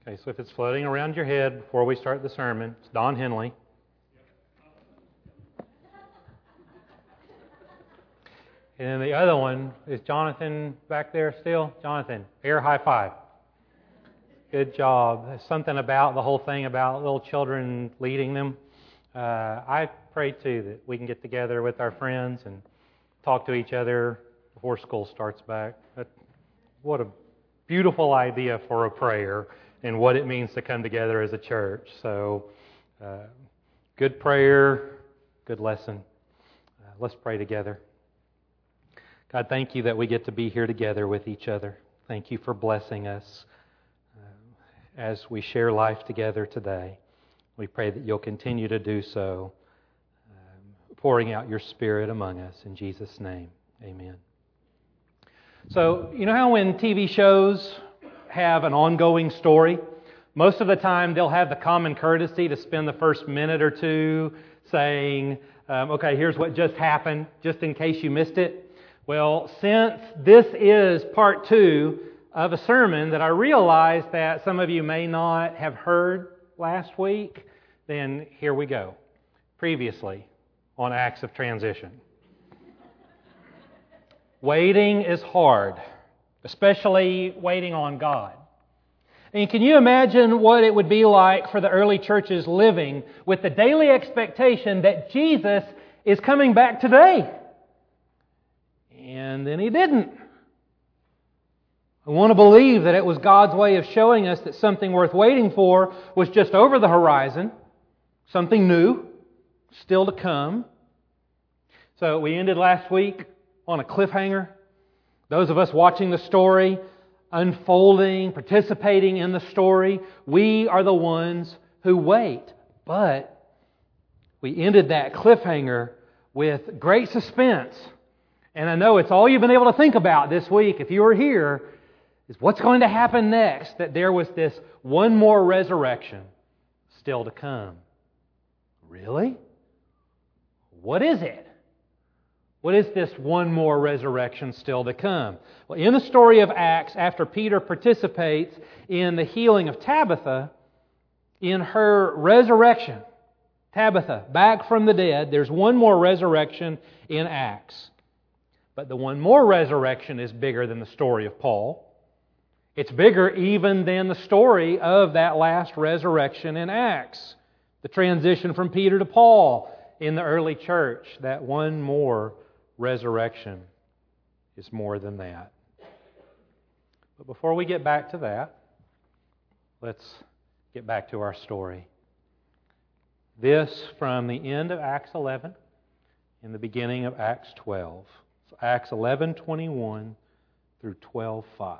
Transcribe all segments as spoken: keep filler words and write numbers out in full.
Okay, so if it's floating around your head before we start the sermon, it's Don Henley. And then the other one, is Jonathan back there still? Jonathan, air high five. Good job. There's something about the whole thing about little children leading them. Uh, I pray too that we can get together with our friends and talk to each other before school starts back. But what a beautiful idea for a prayer and what it means to come together as a church. So, uh, good prayer, good lesson. Uh, let's pray together. God, thank you that we get to be here together with each other. Thank you for blessing us uh, as we share life together today. We pray that you'll continue to do so, um, pouring out your Spirit among us. In Jesus' name, amen. So, you know how when T V shows have an ongoing story, most of the time they'll have the common courtesy to spend the first minute or two saying, um, okay, here's what just happened, just in case you missed it. Well, since this is part two of a sermon that I realize that some of you may not have heard last week, then here we go. Previously on Acts of Transition. Waiting is hard, especially waiting on God. And can you imagine what it would be like for the early churches living with the daily expectation that Jesus is coming back today? And then He didn't. I want to believe that it was God's way of showing us that something worth waiting for was just over the horizon, something new, still to come. So we ended last week on a cliffhanger. Those of us watching the story, unfolding, participating in the story, we are the ones who wait. But we ended that cliffhanger with great suspense. And I know it's all you've been able to think about this week, if you were here, is what's going to happen next, that there was this one more resurrection still to come. Really? What is it? What is this one more resurrection still to come? Well, in the story of Acts, after Peter participates in the healing of Tabitha, in her resurrection, Tabitha, back from the dead, there's one more resurrection in Acts. But the one more resurrection is bigger than the story of Paul. It's bigger even than the story of that last resurrection in Acts. The transition from Peter to Paul in the early church. That one more resurrection is more than that. But before we get back to that, let's get back to our story. This from the end of Acts eleven and the beginning of Acts twelve. So Acts eleven twenty-one through twelve five.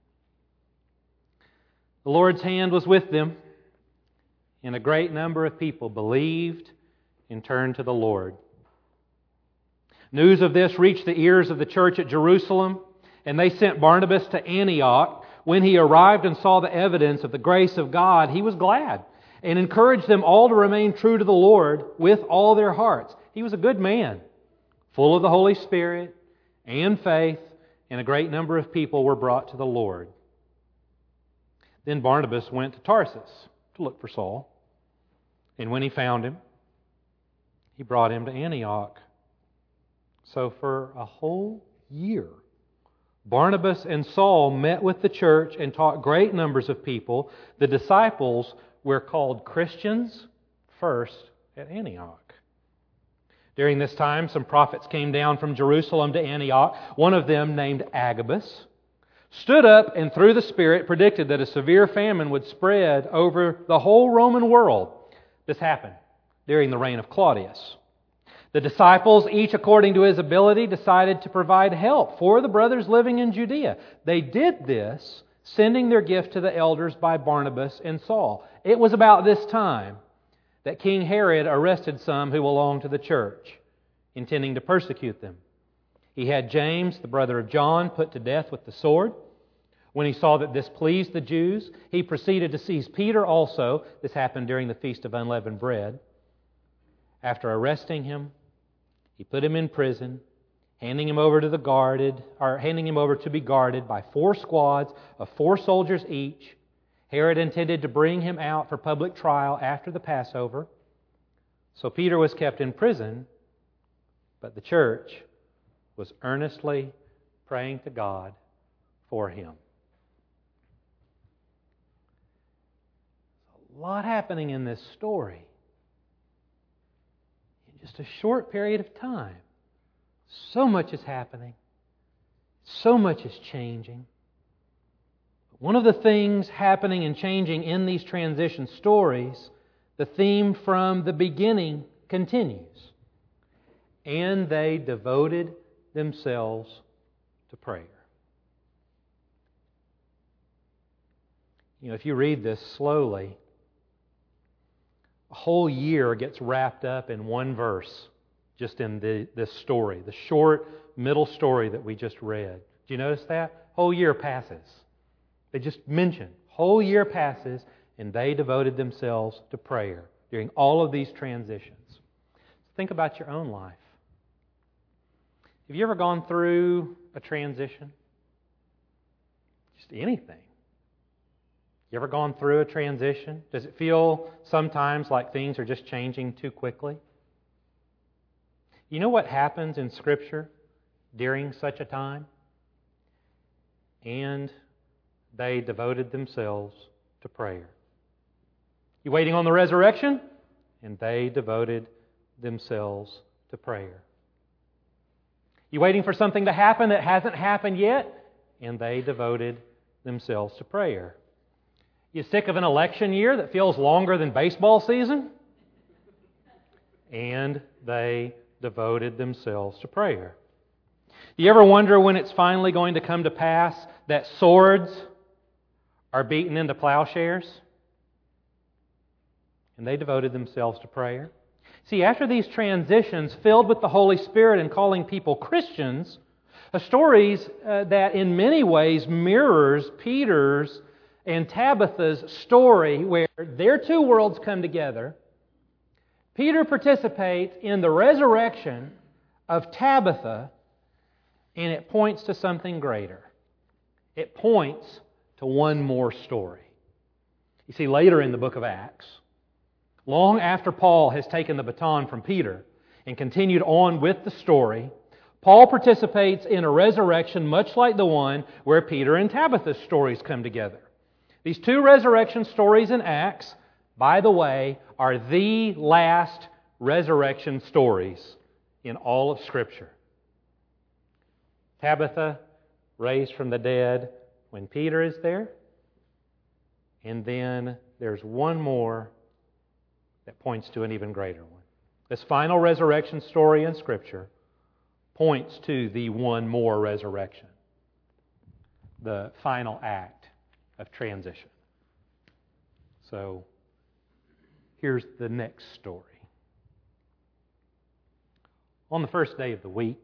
The Lord's hand was with them, and a great number of people believed and turned to the Lord. News of this reached the ears of the church at Jerusalem, and they sent Barnabas to Antioch. When he arrived and saw the evidence of the grace of God, he was glad and encouraged them all to remain true to the Lord with all their hearts. He was a good man, full of the Holy Spirit and faith, and a great number of people were brought to the Lord. Then Barnabas went to Tarsus to look for Saul, and when he found him, he brought him to Antioch. So for a whole year, Barnabas and Saul met with the church and taught great numbers of people. The disciples were called Christians first at Antioch. During this time, some prophets came down from Jerusalem to Antioch. One of them, named Agabus, stood up and through the Spirit predicted that a severe famine would spread over the whole Roman world. This happened during the reign of Claudius. The disciples, each according to his ability, decided to provide help for the brothers living in Judea. They did this, sending their gift to the elders by Barnabas and Saul. It was about this time that King Herod arrested some who belonged to the church, intending to persecute them. He had James, the brother of John, put to death with the sword. When he saw that this pleased the Jews, he proceeded to seize Peter also. This happened during the Feast of Unleavened Bread. After arresting him, he put him in prison, handing him over to the guarded, or handing him over to be guarded by four squads of four soldiers each. Herod intended to bring him out for public trial after the Passover. So Peter was kept in prison, but the church was earnestly praying to God for him. A lot happening in this story in just a short period of time. So much is happening. So much is changing. One of the things happening and changing in these transition stories, the theme from the beginning continues. And they devoted themselves to prayer. You know, if you read this slowly, a whole year gets wrapped up in one verse, just in the, this story, the short middle story that we just read. Do you notice that? Whole year passes. They just mention, whole year passes, and they devoted themselves to prayer during all of these transitions. Think about your own life. Have you ever gone through a transition? Just anything. You ever gone through a transition? Does it feel sometimes like things are just changing too quickly? You know what happens in Scripture during such a time? And they devoted themselves to prayer. You waiting on the resurrection? And they devoted themselves to prayer. You waiting for something to happen that hasn't happened yet? And they devoted themselves to prayer. You sick of an election year that feels longer than baseball season? And they devoted themselves to prayer. Do you ever wonder when it's finally going to come to pass that swords are beaten into plowshares? And they devoted themselves to prayer. See, after these transitions filled with the Holy Spirit and calling people Christians, a stories uh, that in many ways mirrors Peter's and Tabitha's story where their two worlds come together. Peter participates in the resurrection of Tabitha, and it points to something greater. It points to one more story. You see, later in the book of Acts, long after Paul has taken the baton from Peter and continued on with the story, Paul participates in a resurrection much like the one where Peter and Tabitha's stories come together. These two resurrection stories in Acts, by the way, are the last resurrection stories in all of Scripture. Tabitha raised from the dead when Peter is there. And then there's one more that points to an even greater one. This final resurrection story in Scripture points to the one more resurrection, the final act of transition. So, here's the next story. On the first day of the week,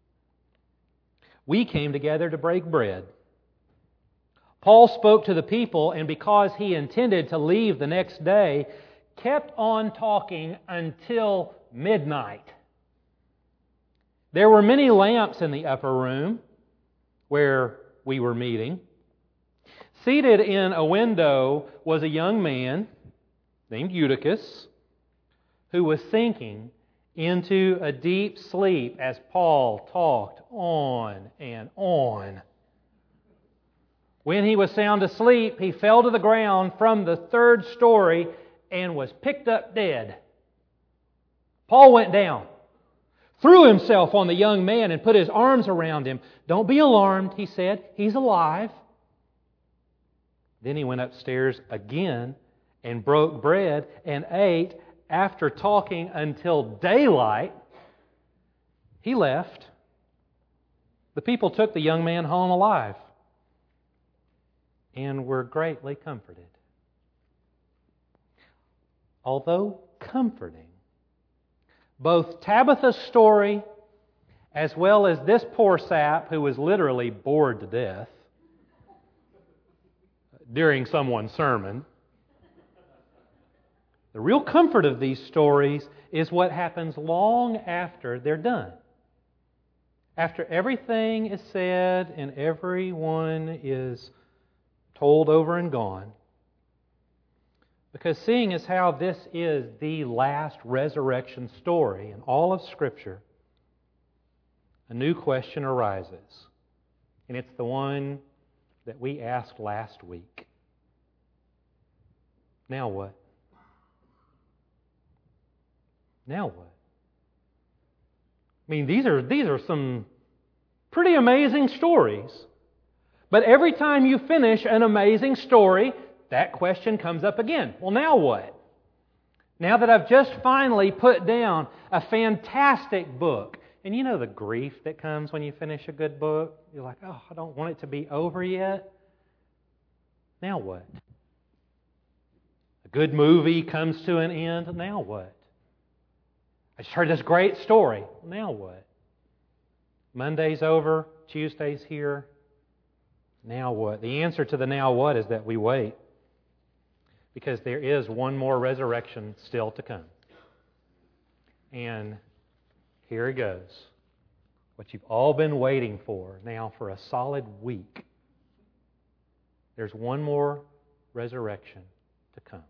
we came together to break bread. Paul spoke to the people, and because he intended to leave the next day, kept on talking until midnight. There were many lamps in the upper room where we were meeting. Seated in a window was a young man named Eutychus who was sinking into a deep sleep as Paul talked on and on. When he was sound asleep, he fell to the ground from the third story and was picked up dead. Paul went down, threw himself on the young man and put his arms around him. "Don't be alarmed," he said. "He's alive." Then he went upstairs again and broke bread and ate. After talking until daylight, he left. The people took the young man home alive and were greatly comforted. Although comforting, both Tabitha's story as well as this poor sap who was literally bored to death during someone's sermon, the real comfort of these stories is what happens long after they're done. After everything is said and everyone is told over and gone, Because seeing as how this is the last resurrection story in all of Scripture, a new question arises. And it's the one that we asked last week. Now what? Now what? I mean, these are these are some pretty amazing stories. But every time you finish an amazing story, that question comes up again. Well, now what? Now that I've just finally put down a fantastic book, and you know the grief that comes when you finish a good book? You're like, oh, I don't want it to be over yet. Now what? A good movie comes to an end. Now what? I just heard this great story. Now what? Monday's over. Tuesday's here. Now what? The answer to the now what is that we wait. Because there is one more resurrection still to come. And here it goes. What you've all been waiting for now for a solid week. There's one more resurrection to come.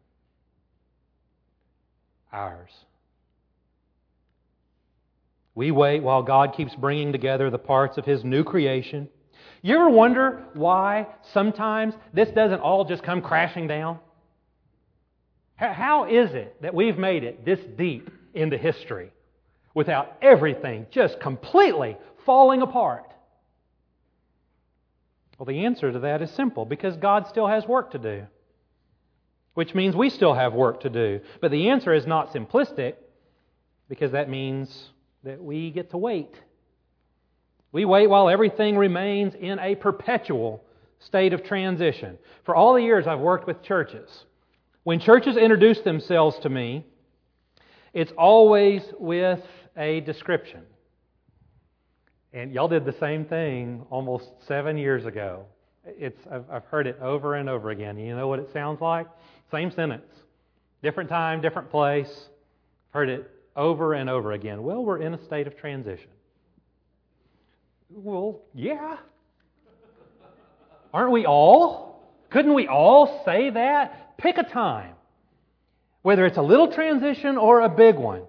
Ours. We wait while God keeps bringing together the parts of His new creation. You ever wonder why sometimes this doesn't all just come crashing down? How is it that we've made it this deep into history without everything just completely falling apart? Well, the answer to that is simple, because God still has work to do, which means we still have work to do. But the answer is not simplistic, because that means that we get to wait. We wait while everything remains in a perpetual state of transition. For all the years I've worked with churches, when churches introduce themselves to me, it's always with a description. And y'all did the same thing almost seven years ago. It's I've, I've heard it over and over again. You know what it sounds like? Same sentence. Different time, different place. Heard it over and over again. Well, we're in a state of transition. Well, yeah. Aren't we all? Couldn't we all say that? Pick a time. Whether it's a little transition or a big one.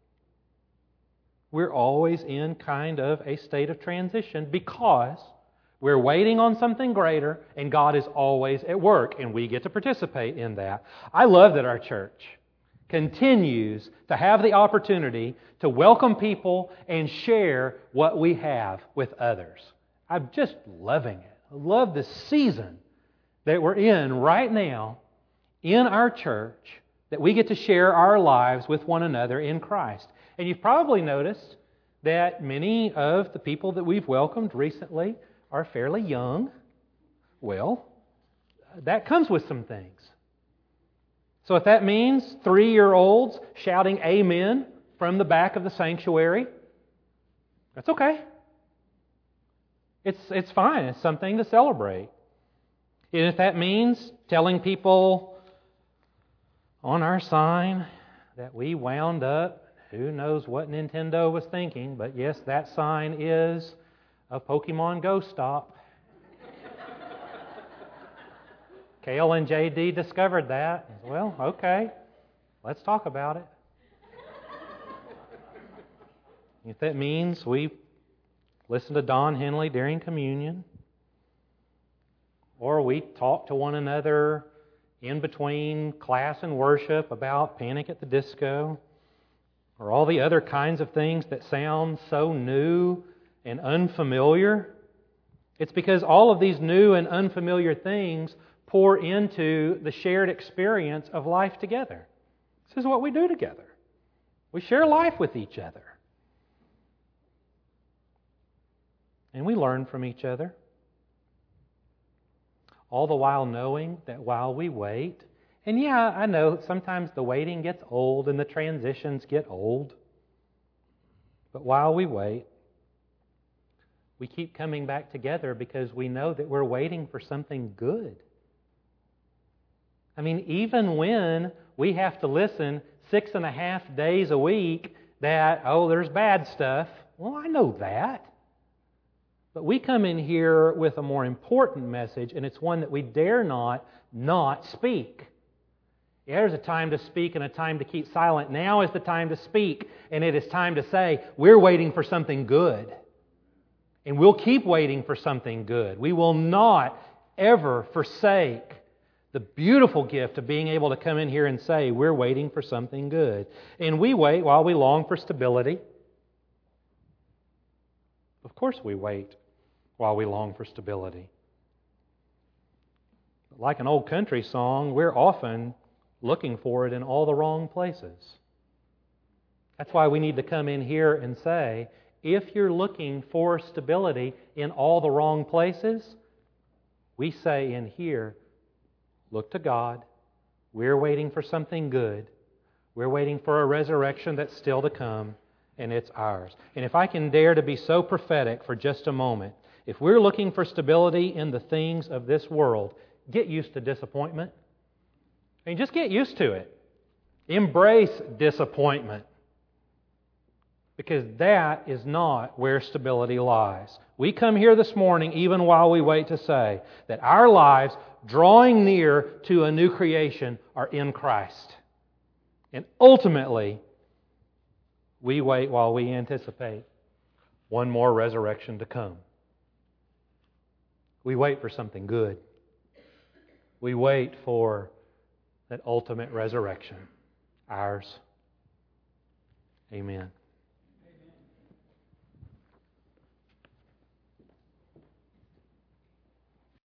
We're always in kind of a state of transition because we're waiting on something greater and God is always at work and we get to participate in that. I love that our church continues to have the opportunity to welcome people and share what we have with others. I'm just loving it. I love the season that we're in right now in our church, that we get to share our lives with one another in Christ. And you've probably noticed that many of the people that we've welcomed recently are fairly young. Well, that comes with some things. So if that means three-year-olds shouting amen from the back of the sanctuary, that's okay. It's, it's fine. It's something to celebrate. And if that means telling people on our sign that we wound up, who knows what Nintendo was thinking, but yes, that sign is a Pokemon Go stop. Kale and J D discovered that. Well, okay, let's talk about it. If that means we listen to Don Henley during communion, or we talk to one another in between class and worship about Panic at the Disco, or all the other kinds of things that sound so new and unfamiliar, it's because all of these new and unfamiliar things pour into the shared experience of life together. This is what we do together. We share life with each other. And we learn from each other. All the while knowing that while we wait, and yeah, I know sometimes the waiting gets old and the transitions get old. But while we wait, we keep coming back together because we know that we're waiting for something good. I mean, even when we have to listen six and a half days a week that, oh, there's bad stuff. Well, I know that. But we come in here with a more important message, and it's one that we dare not not speak. Yeah, there's a time to speak and a time to keep silent. Now is the time to speak, and it is time to say, we're waiting for something good. And we'll keep waiting for something good. We will not ever forsake the beautiful gift of being able to come in here and say, we're waiting for something good. And we wait while we long for stability. Of course we wait while we long for stability. Like an old country song, we're often looking for it in all the wrong places. That's why we need to come in here and say, if you're looking for stability in all the wrong places, we say in here, look to God. We're waiting for something good. We're waiting for a resurrection that's still to come, and it's ours. And if I can dare to be so prophetic for just a moment, if we're looking for stability in the things of this world, get used to disappointment. I mean, just get used to it. Embrace disappointment. Because that is not where stability lies. We come here this morning, even while we wait, to say that our lives, drawing near to a new creation, are in Christ. And ultimately, we wait while we anticipate one more resurrection to come. We wait for something good. We wait for that ultimate resurrection, ours. Amen.